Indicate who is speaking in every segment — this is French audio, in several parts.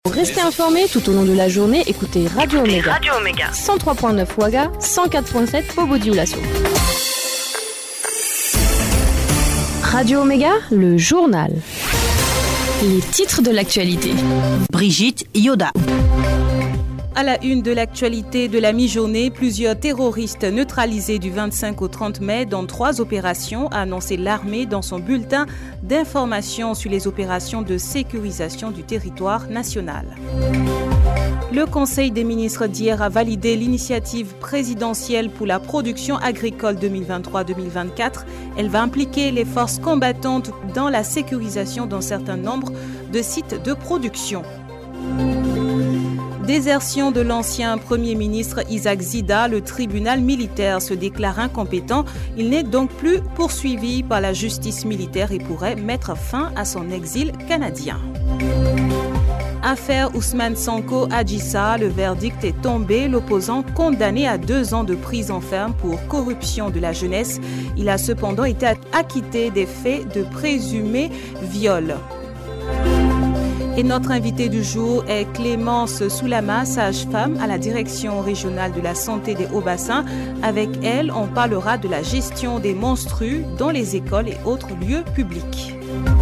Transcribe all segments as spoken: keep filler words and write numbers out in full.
Speaker 1: Pour rester informé tout au long de la journée, écoutez Radio Omega. Radio Omega. cent trois virgule neuf Ouaga, cent quatre virgule sept Bobo-Dioulasso. Radio Omega, le journal. Les titres de l'actualité.
Speaker 2: Brigitte Yoda.
Speaker 3: À la une de l'actualité de la mi-journée, plusieurs terroristes neutralisés du vingt-cinq au trente mai dans trois opérations, a annoncé l'armée dans son bulletin d'information sur les opérations de sécurisation du territoire national. Le Conseil des ministres d'hier a validé l'initiative présidentielle pour la production agricole deux mille vingt-trois deux mille vingt-quatre. Elle va impliquer les forces combattantes dans la sécurisation d'un certain nombre de sites de production. Désertion de l'ancien Premier ministre Isaac Zida, le tribunal militaire se déclare incompétent. Il n'est donc plus poursuivi par la justice militaire et pourrait mettre fin à son exil canadien. Affaire Ousmane Sonko Adjissa, le verdict est tombé. L'opposant condamné à deux ans de prison ferme pour corruption de la jeunesse. Il a cependant été acquitté des faits de présumé viol. Et notre invité du jour est Clémence Soulama, sage-femme à la direction régionale de la santé des Hauts-Bassins. Avec elle, on parlera de la gestion des menstrues dans les écoles et autres lieux publics.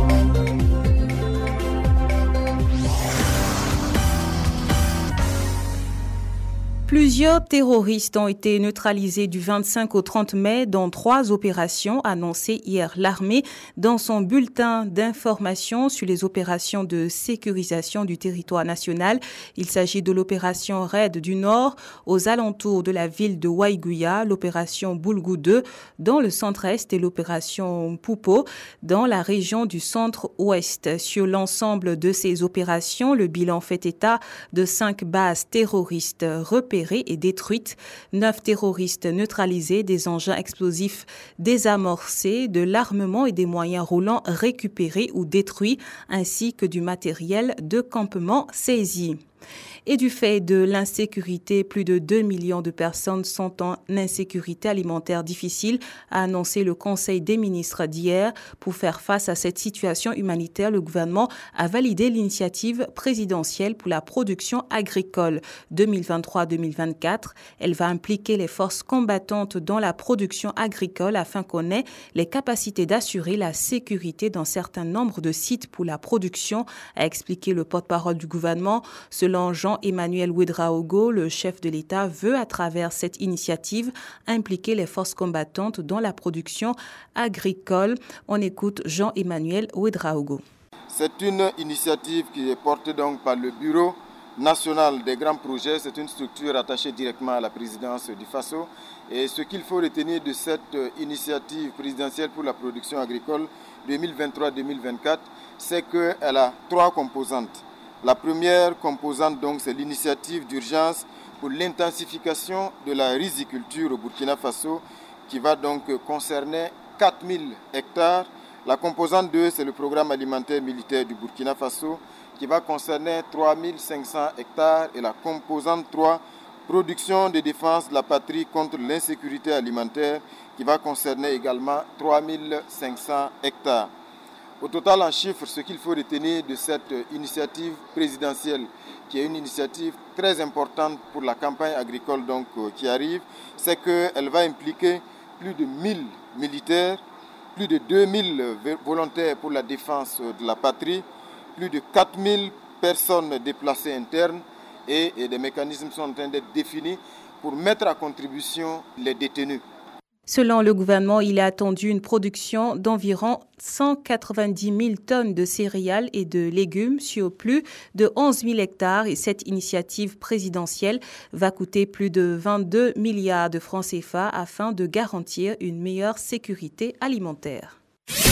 Speaker 3: Plusieurs terroristes ont été neutralisés du vingt-cinq au trente mai dans trois opérations annoncées hier l'armée dans son bulletin d'information sur les opérations de sécurisation du territoire national. Il s'agit de l'opération Raid du Nord aux alentours de la ville de Waiguya, l'opération Boulgou deux dans le centre-est et l'opération Poupo dans la région du centre-ouest. Sur l'ensemble de ces opérations, le bilan fait état de cinq bases terroristes repérées et détruites, neuf terroristes neutralisés, des engins explosifs désamorcés, de l'armement et des moyens roulants récupérés ou détruits, ainsi que du matériel de campement saisi. Et du fait de l'insécurité, plus de deux millions de personnes sont en insécurité alimentaire difficile, a annoncé le Conseil des ministres d'hier. Pour faire face à cette situation humanitaire, le gouvernement a validé l'initiative présidentielle pour la production agricole deux mille vingt-trois deux mille vingt-quatre. Elle va impliquer les forces combattantes dans la production agricole afin qu'on ait les capacités d'assurer la sécurité d'un certain nombre de sites pour la production, a expliqué le porte-parole du gouvernement. Selon Jean-Emmanuel Ouedraogo, le chef de l'État veut, à travers cette initiative, impliquer les forces combattantes dans la production agricole. On écoute Jean-Emmanuel Ouedraogo.
Speaker 4: C'est une initiative qui est portée donc par le Bureau national des grands projets. C'est une structure attachée directement à la présidence du Faso. Et ce qu'il faut retenir de cette initiative présidentielle pour la production agricole deux mille vingt-trois deux mille vingt-quatre, c'est qu'elle a trois composantes. La première composante, donc, c'est l'initiative d'urgence pour l'intensification de la riziculture au Burkina Faso, qui va donc concerner quatre mille hectares. La composante deux, c'est le programme alimentaire militaire du Burkina Faso, qui va concerner trois mille cinq cents hectares. Et la composante trois, production de défense de la patrie contre l'insécurité alimentaire, qui va concerner également trois mille cinq cents hectares. Au total, en chiffres, ce qu'il faut retenir de cette initiative présidentielle, qui est une initiative très importante pour la campagne agricole donc, qui arrive, c'est qu'elle va impliquer plus de mille militaires, plus de deux mille volontaires pour la défense de la patrie, plus de quatre mille personnes déplacées internes et, et des mécanismes sont en train d'être définis pour mettre à contribution les détenus.
Speaker 3: Selon le gouvernement, il est attendu une production d'environ cent quatre-vingt-dix mille tonnes de céréales et de légumes sur plus de onze mille hectares et cette initiative présidentielle va coûter plus de vingt-deux milliards de francs C F A afin de garantir une meilleure sécurité alimentaire.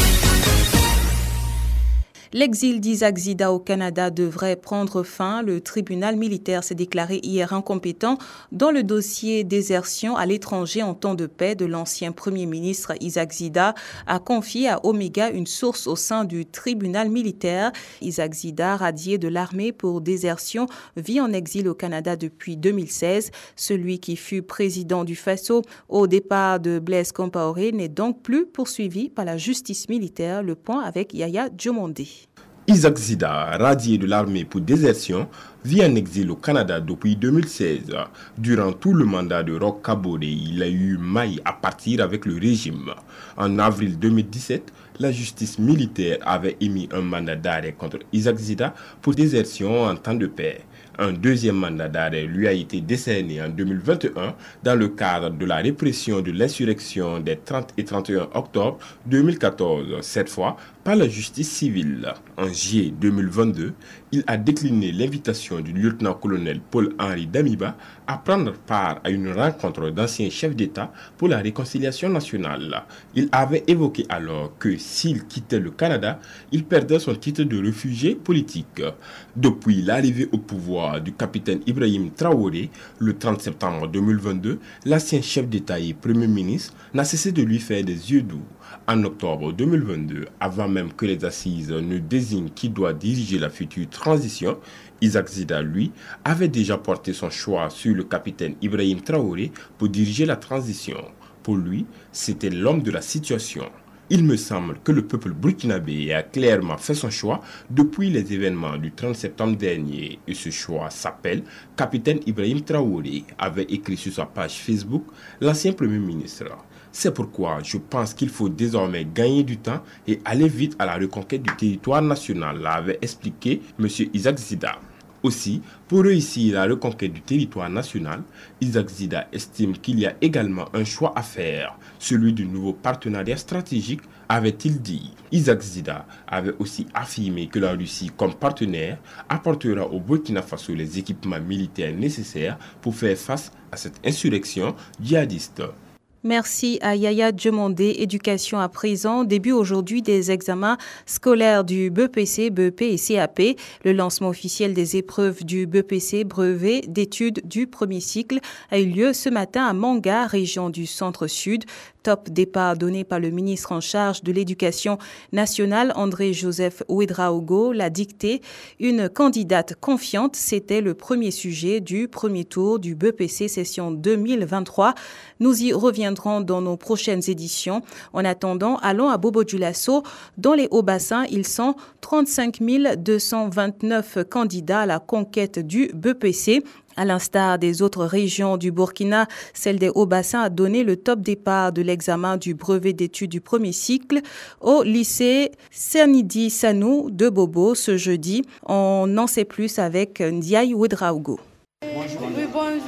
Speaker 3: L'exil d'Isaac Zida au Canada devrait prendre fin. Le tribunal militaire s'est déclaré hier incompétent dans le dossier désertion à l'étranger en temps de paix de l'ancien Premier ministre Isaac Zida, a confié à Omega une source au sein du tribunal militaire. Isaac Zida, radié de l'armée pour désertion, vit en exil au Canada depuis deux mille seize. Celui qui fut président du Faso au départ de Blaise Compaoré n'est donc plus poursuivi par la justice militaire. Le point avec Yaya Djomondé.
Speaker 5: Isaac Zida, radié de l'armée pour désertion, vit en exil au Canada depuis deux mille seize. Durant tout le mandat de Roch Kaboré, il a eu maille à partir avec le régime. En avril deux mille dix-sept, la justice militaire avait émis un mandat d'arrêt contre Isaac Zida pour désertion en temps de paix. Un deuxième mandat d'arrêt lui a été décerné en deux mille vingt et un dans le cadre de la répression de l'insurrection des trente et trente et un octobre deux mille quatorze, cette fois par la justice civile. En juillet deux mille vingt-deux, il a décliné l'invitation du lieutenant-colonel Paul-Henri Damiba à prendre part à une rencontre d'anciens chefs d'État pour la réconciliation nationale. Il avait évoqué alors que s'il quittait le Canada, il perdait son titre de réfugié politique. Depuis l'arrivée au pouvoir du capitaine Ibrahim Traoré, le trente septembre deux mille vingt-deux, l'ancien chef d'État et Premier ministre n'a cessé de lui faire des yeux doux. En octobre deux mille vingt-deux, avant même que les assises ne désignent qui doit diriger la future transition, Isaac Zida, lui, avait déjà porté son choix sur le capitaine Ibrahim Traoré pour diriger la transition. Pour lui, c'était l'homme de la situation. Il me semble que le peuple burkinabé a clairement fait son choix depuis les événements du trente septembre dernier. Et ce choix s'appelle Capitaine Ibrahim Traoré, avait écrit sur sa page Facebook l'ancien Premier ministre. C'est pourquoi je pense qu'il faut désormais gagner du temps et aller vite à la reconquête du territoire national, avait expliqué M. Isaac Zida. Aussi, pour réussir la reconquête du territoire national, Isaac Zida estime qu'il y a également un choix à faire, celui du nouveau partenariat stratégique, avait-il dit. Isaac Zida avait aussi affirmé que la Russie, comme partenaire, apportera au Burkina Faso les équipements militaires nécessaires pour faire face à cette insurrection djihadiste.
Speaker 3: Merci à Yaya Djemondé. Éducation à présent. Début aujourd'hui des examens scolaires du B E P C, B E P et C A P. Le lancement officiel des épreuves du B E P C, brevet d'études du premier cycle, a eu lieu ce matin à Manga, région du centre-sud. Top départ donné par le ministre en charge de l'éducation nationale, André-Joseph Ouedraogo, l'a dicté. Une candidate confiante, c'était le premier sujet du premier tour du B E P C session deux mille vingt-trois. Nous y reviendrons dans nos prochaines éditions. En attendant, allons à Bobo-Dioulasso. Dans les Hauts-Bassins, ils sont trente-cinq mille deux cent vingt-neuf candidats à la conquête du B E P C. À l'instar des autres régions du Burkina, celle des Hauts-Bassins a donné le top départ de l'examen du brevet d'études du premier cycle au lycée Sernidi Sanou de Bobo ce jeudi. On en sait plus avec Ndiaye Ouedraogo.
Speaker 6: Bonjour. Oui,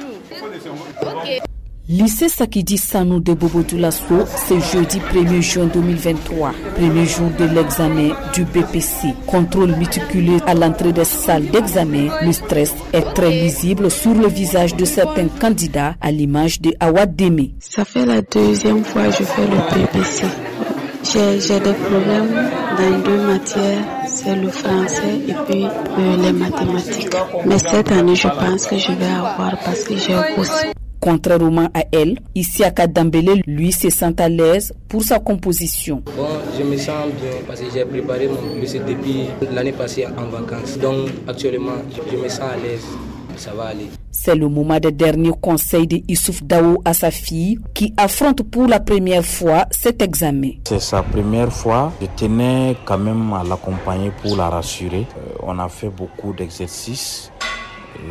Speaker 6: bonjour. Okay.
Speaker 7: Lycée Sakidi Sanou de Bobo-Dioulasso, c'est jeudi premier juin deux mille vingt-trois, premier jour de l'examen du B P C. Contrôle méticuleux à l'entrée des salles d'examen, le stress est très visible sur le visage de certains candidats à l'image de Awad Deme.
Speaker 8: Ça fait la deuxième fois que je fais le B P C. J'ai, j'ai des problèmes dans deux matières, c'est le français et puis euh, les mathématiques. Mais cette année, je pense que je vais avoir parce que j'ai aussi.
Speaker 7: Contrairement à elle, Isiaka Dambélé, lui, se sent à l'aise pour sa composition.
Speaker 9: Bon, je me sens bien parce que j'ai préparé mon lycée depuis l'année passée en vacances. Donc, actuellement, je me sens à l'aise. Ça va aller.
Speaker 7: C'est le moment des derniers conseils de Issouf Daou à sa fille qui affronte pour la première fois cet examen.
Speaker 10: C'est sa première fois. Je tenais quand même à l'accompagner pour la rassurer. Euh, on a fait beaucoup d'exercices. Euh,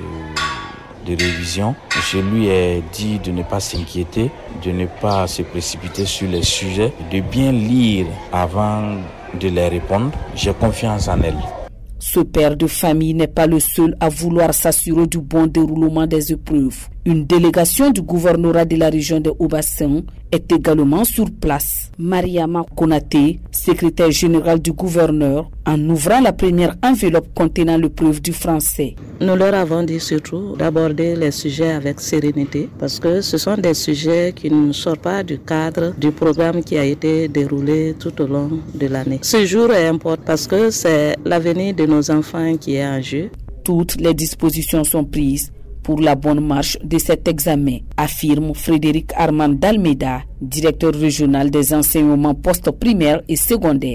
Speaker 10: de révision. Je lui ai dit de ne pas s'inquiéter, de ne pas se précipiter sur les sujets, de bien lire avant de les répondre. J'ai confiance en elle.
Speaker 7: Ce père de famille n'est pas le seul à vouloir s'assurer du bon déroulement des épreuves. Une délégation du gouvernorat de la région des Hauts-Bassins est également sur place. Mariama Konaté, secrétaire générale du gouverneur, en ouvrant la première enveloppe contenant l'épreuve du français.
Speaker 11: Nous leur avons dit surtout d'aborder les sujets avec sérénité parce que ce sont des sujets qui ne sortent pas du cadre du programme qui a été déroulé tout au long de l'année. Ce jour est important parce que c'est l'avenir de nos enfants qui est en jeu.
Speaker 7: Toutes les dispositions sont prises pour la bonne marche de cet examen, affirme Frédéric Armand d'Almeida, directeur régional des enseignements post-primaires et secondaires.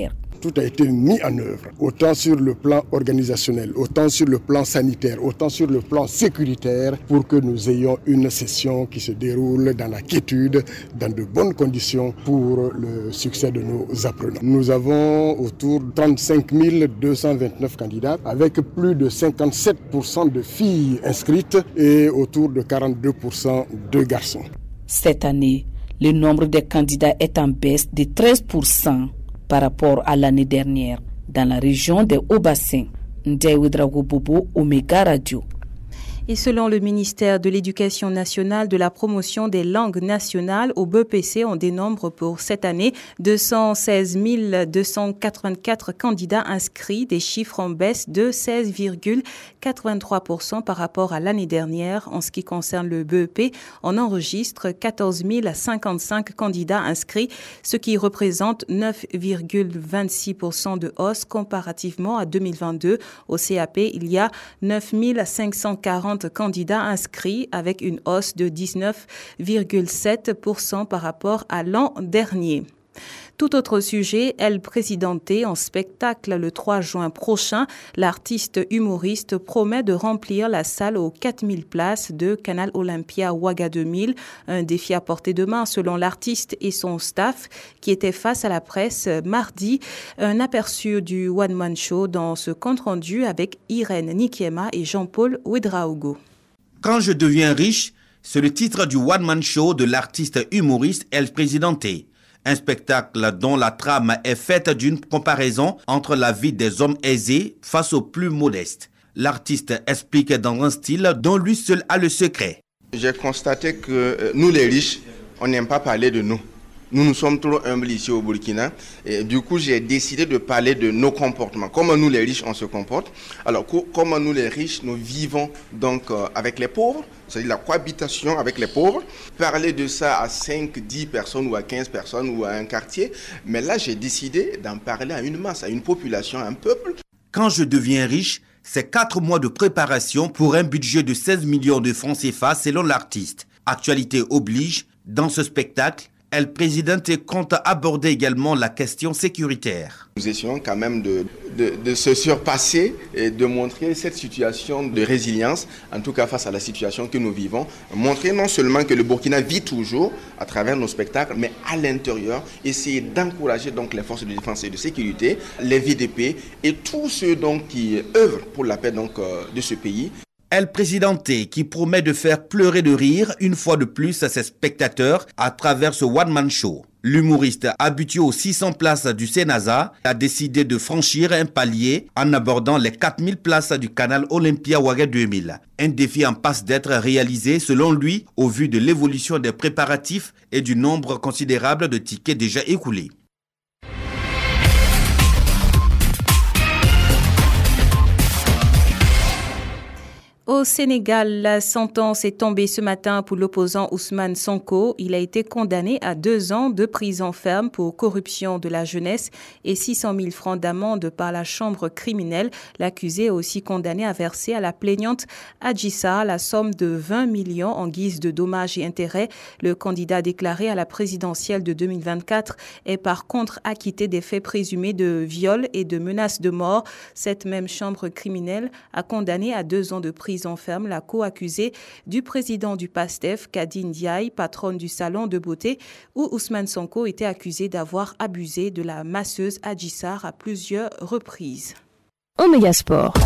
Speaker 12: tout a été mis en œuvre, autant sur le plan organisationnel, autant sur le plan sanitaire, autant sur le plan sécuritaire, pour que nous ayons une session qui se déroule dans la quiétude, dans de bonnes conditions pour le succès de nos apprenants. Nous avons autour de trente-cinq mille deux cent vingt-neuf candidats, avec plus de cinquante-sept pour cent de filles inscrites et autour de quarante-deux pour cent de garçons.
Speaker 7: Cette année, le nombre de candidats est en baisse de treize pour cent par rapport à l'année dernière dans la région des Hauts-Bassins. Ndeye Drago Bobo, Omega Radio.
Speaker 3: Et selon le ministère de l'Éducation nationale, de la promotion des langues nationales, au B E P C, on dénombre pour cette année deux cent seize mille deux cent quatre-vingt-quatre candidats inscrits, des chiffres en baisse de seize virgule quatre-vingt-trois pour cent par rapport à l'année dernière. En ce qui concerne le B E P, on enregistre quatorze mille cinquante-cinq candidats inscrits, ce qui représente neuf virgule vingt-six pour cent de hausse comparativement à deux mille vingt-deux. Au C A P, il y a neuf mille cinq cent quarante candidats inscrits avec une hausse de dix-neuf virgule sept pour cent par rapport à l'an dernier. Tout autre sujet, El Presidente en spectacle le trois juin prochain. L'artiste humoriste promet de remplir la salle aux quatre mille places de Canal Olympia Ouaga deux mille. Un défi à portée de main selon l'artiste et son staff qui était face à la presse mardi. Un aperçu du One Man Show dans ce compte-rendu avec Irène Nikiema et Jean-Paul Ouedraogo.
Speaker 13: Quand je deviens riche, c'est le titre du One Man Show de l'artiste humoriste El Presidente. Un spectacle dont la trame est faite d'une comparaison entre la vie des hommes aisés face aux plus modestes. L'artiste explique dans un style dont lui seul a le secret.
Speaker 14: J'ai constaté que nous les riches, on n'aime pas parler de nous. Nous, nous sommes trop humbles ici au Burkina. Et du coup, j'ai décidé de parler de nos comportements. Comment nous, les riches, on se comporte. Alors, co- comment nous, les riches, nous vivons donc euh, avec les pauvres, c'est-à-dire la cohabitation avec les pauvres. Parler de ça à cinq, dix personnes ou à quinze personnes ou à un quartier. Mais là, j'ai décidé d'en parler à une masse, à une population, à un peuple.
Speaker 13: Quand je deviens riche, c'est quatre mois de préparation pour un budget de seize millions de francs C F A selon l'artiste. Actualité oblige, dans ce spectacle, El Presidente compte aborder également la question sécuritaire.
Speaker 14: Nous essayons quand même de, de, de se surpasser et de montrer cette situation de résilience, en tout cas face à la situation que nous vivons. Montrer non seulement que le Burkina vit toujours à travers nos spectacles, mais à l'intérieur, essayer d'encourager donc les forces de défense et de sécurité, les V D P et tous ceux donc qui œuvrent pour la paix donc, euh, de ce pays.
Speaker 13: El Presidente qui promet de faire pleurer de rire une fois de plus à ses spectateurs à travers ce one-man show. L'humoriste habitué aux six cents places du Senasa a décidé de franchir un palier en abordant les quatre mille places du Canal Olympia Ouaga deux mille. Un défi en passe d'être réalisé selon lui au vu de l'évolution des préparatifs et du nombre considérable de tickets déjà écoulés.
Speaker 3: Au Sénégal, la sentence est tombée ce matin pour l'opposant Ousmane Sonko. Il a été condamné à deux ans de prison ferme pour corruption de la jeunesse et six cent mille francs d'amende par la chambre criminelle. L'accusé est aussi condamné à verser à la plaignante Adji Sarr la somme de vingt millions en guise de dommages et intérêts. Le candidat déclaré à la présidentielle de deux mille vingt-quatre est par contre acquitté des faits présumés de viol et de menaces de mort. Cette même chambre criminelle a condamné à deux ans de prison ferme la co-accusée du président du PASTEF, Kadine Diaye, patronne du salon de beauté, où Ousmane Sonko était accusé d'avoir abusé de la masseuse Adji Sarr à plusieurs reprises.
Speaker 1: Omega Sport.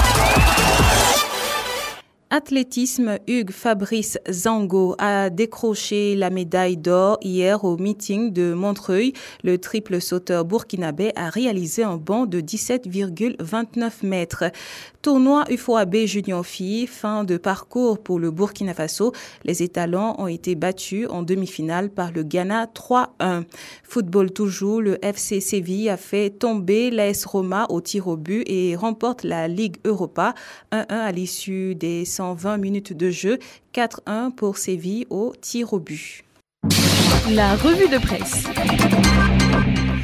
Speaker 3: Athlétisme, Hugues Fabrice Zango a décroché la médaille d'or hier au meeting de Montreuil. Le triple sauteur burkinabé a réalisé un bond de dix-sept virgule vingt-neuf mètres. Tournoi U F O A B Junior Filles, fin de parcours pour le Burkina Faso. Les étalons ont été battus en demi-finale par le Ghana trois un. Football toujours, le F C Séville a fait tomber l'A S Roma au tir au but et remporte la Ligue Europa un un à l'issue des cent vingt minutes de jeu, quatre un pour Séville au tir au but.
Speaker 1: La revue de presse.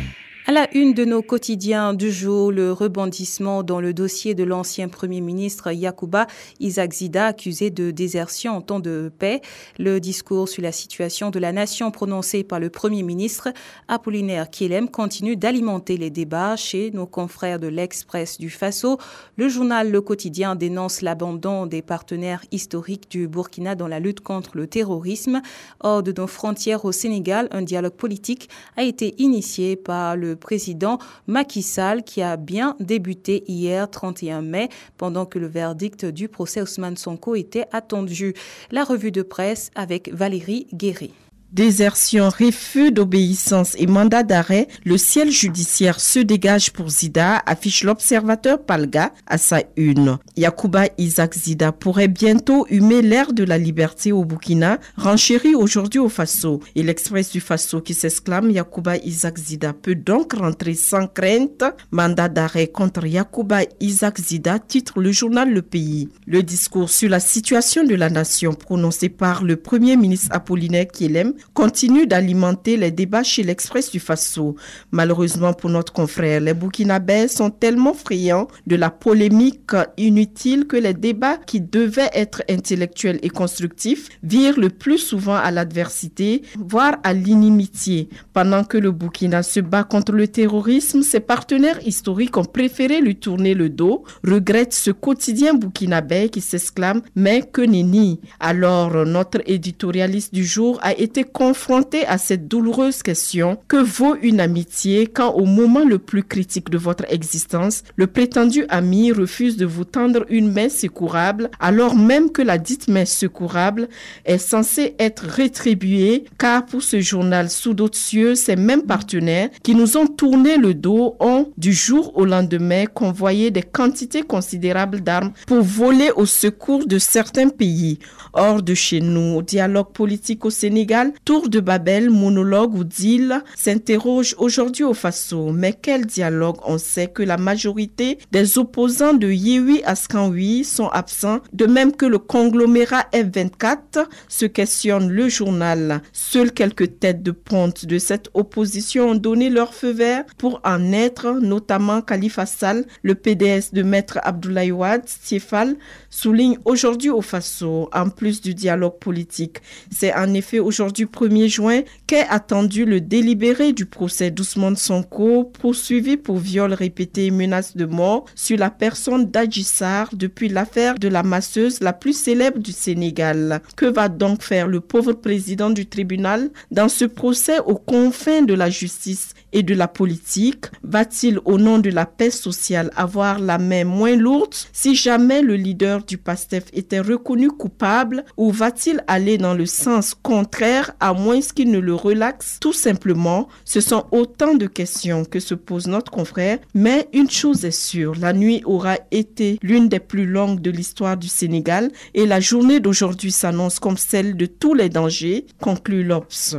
Speaker 3: À la une de nos quotidiens du jour, le rebondissement dans le dossier de l'ancien Premier ministre Yacouba Isaac-Zida, accusé de désertion en temps de paix. Le discours sur la situation de la nation prononcé par le Premier ministre Apollinaire Kyelem continue d'alimenter les débats chez nos confrères de l'Express du Faso. Le journal Le Quotidien dénonce l'abandon des partenaires historiques du Burkina dans la lutte contre le terrorisme. Hors de nos frontières au Sénégal, un dialogue politique a été initié par le président Macky Sall qui a bien débuté hier trente et un mai pendant que le verdict du procès Ousmane Sonko était attendu. La revue de presse avec Valérie Guéry.
Speaker 15: Désertion, refus d'obéissance et mandat d'arrêt, le ciel judiciaire se dégage pour Zida, affiche l'observateur Palga à sa une. Yacouba Isaac-Zida pourrait bientôt humer l'ère de la liberté au Burkina, renchérit aujourd'hui au Faso. Et l'Express du Faso qui s'exclame Yacouba Isaac-Zida peut donc rentrer sans crainte. Mandat d'arrêt contre Yacouba Isaac-Zida, titre le journal Le Pays. Le discours sur la situation de la nation prononcé par le Premier ministre Apollinaire Kyelem continue d'alimenter les débats chez l'Express du Faso. Malheureusement pour notre confrère, les Burkinabés sont tellement friands de la polémique inutile que les débats qui devaient être intellectuels et constructifs virent le plus souvent à l'adversité, voire à l'inimitié. Pendant que le Burkina se bat contre le terrorisme, ses partenaires historiques ont préféré lui tourner le dos, regrette ce quotidien burkinabé qui s'exclame « Mais que nenni !» Alors, notre éditorialiste du jour a été confronté à cette douloureuse question: que vaut une amitié quand au moment le plus critique de votre existence, le prétendu ami refuse de vous tendre une main secourable, alors même que la dite main secourable est censée être rétribuée, car pour ce journal sous d'autres cieux, ces mêmes partenaires qui nous ont tourné le dos ont, du jour au lendemain, convoyé des quantités considérables d'armes pour voler au secours de certains pays. Hors de chez nous, dialogue politique au Sénégal, tour de Babel, monologue ou deal s'interroge aujourd'hui au Faso. Mais quel dialogue? On sait que la majorité des opposants de Yehui Askanwi sont absents, de même que le conglomérat F vingt-quatre, se questionne le journal. Seules quelques têtes de ponte de cette opposition ont donné leur feu vert pour en être, notamment Khalifa Sall, le P D S de Maître Abdoulaye Wade, Stiefal, souligne aujourd'hui au Faso, en plus du dialogue politique. C'est en effet aujourd'hui premier juin qu'est attendu le délibéré du procès d'Ousmane Sonko, poursuivi pour viol répété et menace de mort sur la personne d'Adji Sarr depuis l'affaire de la masseuse la plus célèbre du Sénégal. Que va donc faire le pauvre président du tribunal dans ce procès aux confins de la justice et de la politique? Va-t-il, au nom de la paix sociale, avoir la main moins lourde si jamais le leader du PASTEF était reconnu coupable, ou va-t-il aller dans le sens contraire à moins qu'il ne le relaxe? Tout simplement, ce sont autant de questions que se pose notre confrère, mais une chose est sûre, la nuit aura été l'une des plus longues de l'histoire du Sénégal et la journée d'aujourd'hui s'annonce comme celle de tous les dangers, conclut l'Obs.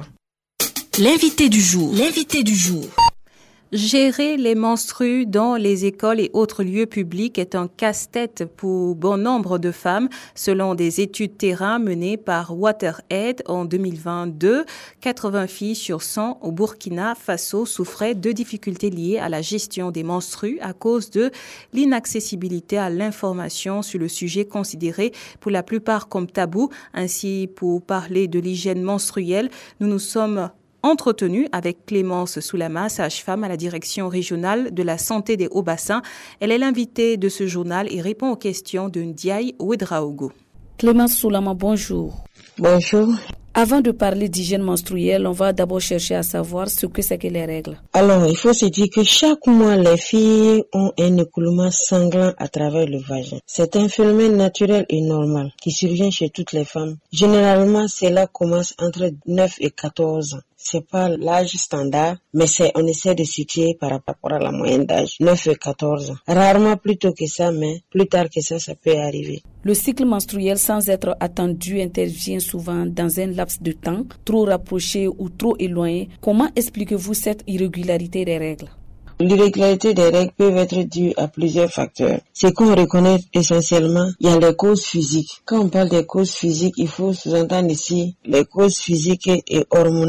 Speaker 2: L'invité du jour. L'invité du jour.
Speaker 3: Gérer les menstrues dans les écoles et autres lieux publics est un casse-tête pour bon nombre de femmes. Selon des études terrain menées par WaterAid en deux mille vingt-deux, quatre-vingts filles sur cent au Burkina Faso souffraient de difficultés liées à la gestion des menstrues à cause de l'inaccessibilité à l'information sur le sujet considéré pour la plupart comme tabou. Ainsi, pour parler de l'hygiène menstruelle, nous nous sommes entretenu avec Clémence Soulama, sage-femme à la direction régionale de la santé des Hauts-Bassins. Elle est l'invitée de ce journal et répond aux questions de Ndiaye Ouedraogo.
Speaker 7: Clémence Soulama, bonjour.
Speaker 16: Bonjour.
Speaker 7: Avant de parler d'hygiène menstruelle, on va d'abord chercher à savoir ce que c'est que les règles.
Speaker 16: Alors, il faut se dire que chaque mois, les filles ont un écoulement sanglant à travers le vagin. C'est un phénomène naturel et normal qui survient chez toutes les femmes. Généralement, cela commence entre neuf et quatorze ans. C'est pas l'âge standard, mais c'est, on essaie de situer par rapport à la moyenne d'âge, neuf et quatorze ans. Rarement plus tôt que ça, mais plus tard que ça, ça peut arriver.
Speaker 7: Le cycle menstruel, sans être attendu, intervient souvent dans un laps de temps trop rapproché ou trop éloigné. Comment expliquez-vous cette irrégularité des règles?
Speaker 16: L'irrégularité des règles peut être due à plusieurs facteurs. Ce qu'on reconnaît essentiellement, il y a les causes physiques. Quand on parle des causes physiques, il faut sous-entendre ici les causes physiques et hormonales.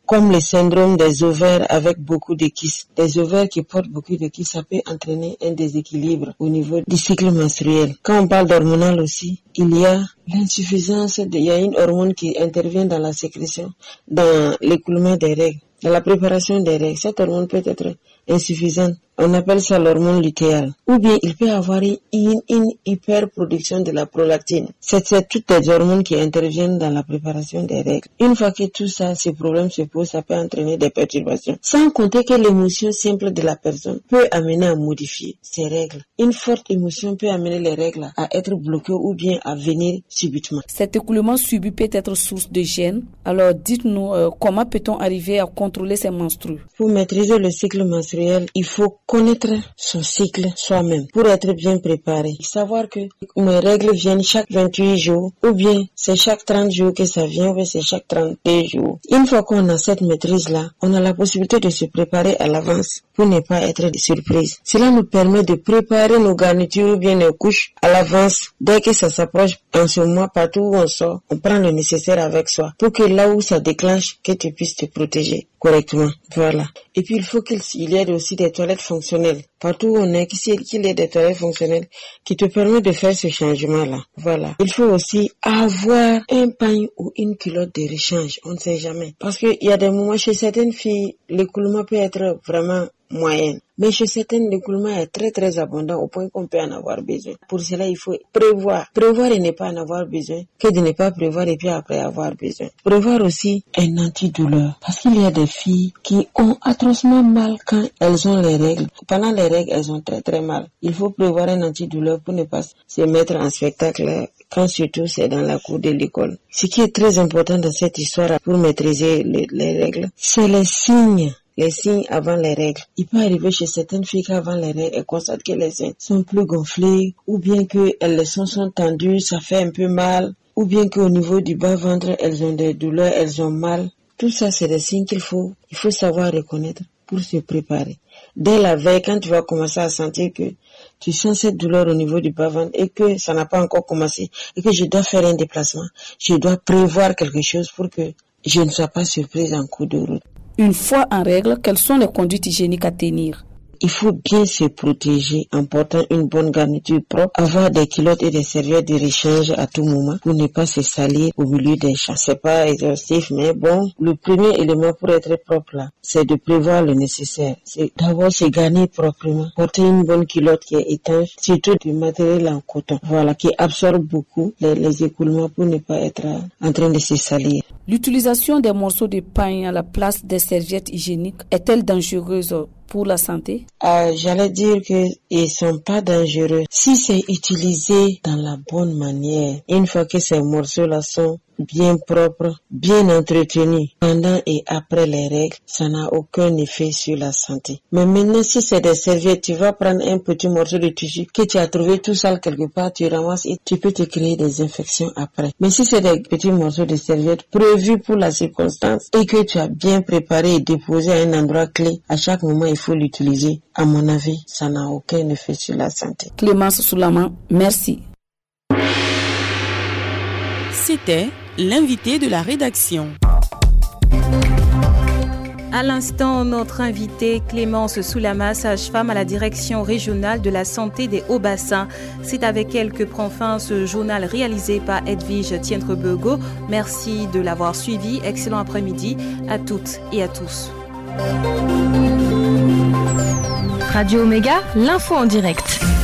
Speaker 16: comme le syndrome des ovaires avec beaucoup de kystes. Les ovaires qui portent beaucoup de kystes, ça peut entraîner un déséquilibre au niveau du cycle menstruel. Quand on parle d'hormonal aussi, il y a l'insuffisance, de, il y a une hormone qui intervient dans la sécrétion, dans l'écoulement des règles, dans la préparation des règles. Cette hormone peut être insuffisante. On appelle ça l'hormone lutéale. Ou bien il peut y avoir une, une hyperproduction de la prolactine. C'est, c'est toutes les hormones qui interviennent dans la préparation des règles. Une fois que tout ça, ces problèmes se posent, ça peut entraîner des perturbations. Sans compter que l'émotion simple de la personne peut amener à modifier ses règles. Une forte émotion peut amener les règles à être bloquées ou bien à venir subitement.
Speaker 7: Cet écoulement subi peut être source de gêne. Alors dites-nous, euh, comment peut-on arriver à contrôler ces menstrues?
Speaker 16: Pour maîtriser le cycle menstruel, il faut connaître son cycle soi-même pour être bien préparé. Savoir que mes règles viennent chaque vingt-huit jours ou bien c'est chaque trente jours que ça vient ou bien c'est chaque trente-deux jours. Une fois qu'on a cette maîtrise-là, on a la possibilité de se préparer à l'avance pour ne pas être surprise. Cela nous permet de préparer nos garnitures ou bien nos couches à l'avance. Dès que ça s'approche en ce mois, partout où on sort, on prend le nécessaire avec soi pour que là où ça déclenche, que tu puisses te protéger correctement. Voilà. Et puis il faut qu'il y ait aussi des toilettes fonctionnelles. Partout où on est, qu'il y ait des toilettes fonctionnelles qui te permettent de faire ce changement-là. Voilà. Il faut aussi avoir un pagne ou une culotte de rechange. On ne sait jamais. Parce qu'il y a des moments chez certaines filles, l'écoulement peut être vraiment moyen. Mais chez certaines, l'écoulement est très très abondant au point qu'on peut en avoir besoin. Pour cela, il faut prévoir. Prévoir et ne pas en avoir besoin que de ne pas prévoir et puis après avoir besoin. Prévoir aussi un antidouleur. Parce qu'il y a des filles qui ont atrocement mal quand elles ont les règles. Pendant les règles, elles ont très très mal. Il faut prévoir un antidouleur pour ne pas se mettre en spectacle quand surtout c'est dans la cour de l'école. Ce qui est très important dans cette histoire pour maîtriser les, les règles, c'est les signes. Les signes avant les règles. Il peut arriver chez certaines filles qu'avant les règles, elles constatent que les seins sont plus gonflés, ou bien que les seins sont tendus, ça fait un peu mal, ou bien qu'au niveau du bas-ventre, elles ont des douleurs, elles ont mal. Tout ça, c'est des signes qu'il faut, il faut savoir reconnaître pour se préparer. Dès la veille, quand tu vas commencer à sentir que tu sens cette douleur au niveau du bas-ventre et que ça n'a pas encore commencé, et que je dois faire un déplacement, je dois prévoir quelque chose pour que je ne sois pas surprise en cours de route.
Speaker 7: Une fois en règle, quelles sont les conduites hygiéniques à tenir?
Speaker 16: Il faut bien se protéger en portant une bonne garniture propre, avoir des culottes et des serviettes de rechange à tout moment pour ne pas se salir au milieu des champs. C'est pas exhaustif, mais bon, le premier élément pour être propre là, c'est de prévoir le nécessaire. C'est d'abord se garnir proprement, porter une bonne culotte qui est étanche, surtout du matériel en coton, voilà, qui absorbe beaucoup les, les écoulements pour ne pas être en train de se salir.
Speaker 7: L'utilisation des morceaux de pain à la place des serviettes hygiéniques est-elle dangereuse pour la santé?
Speaker 16: Euh, j'allais dire qu'ils sont pas dangereux si c'est utilisé dans la bonne manière. Une fois que ces morceaux-là sont bien propres, bien entretenus pendant et après les règles, ça n'a aucun effet sur la santé. Mais maintenant, si c'est des serviettes, tu vas prendre un petit morceau de tissu que tu as trouvé tout sale quelque part, tu ramasses et tu peux te créer des infections après. Mais si c'est des petits morceaux de serviettes prévus pour la circonstance et que tu as bien préparé et déposé à un endroit clé, à chaque moment il faut l'utiliser. À mon avis, ça n'a aucun effet sur la santé.
Speaker 7: Clémence Soulaman, merci.
Speaker 2: C'était l'invité de la rédaction.
Speaker 3: À l'instant, notre invitée Clémence Soulama, sage-femme à la direction régionale de la santé des Hauts-Bassins. C'est avec elle que prend fin ce journal réalisé par Edwige Tientrebego. Merci de l'avoir suivi. Excellent après-midi à toutes et à tous.
Speaker 1: Radio Omega, l'info en direct.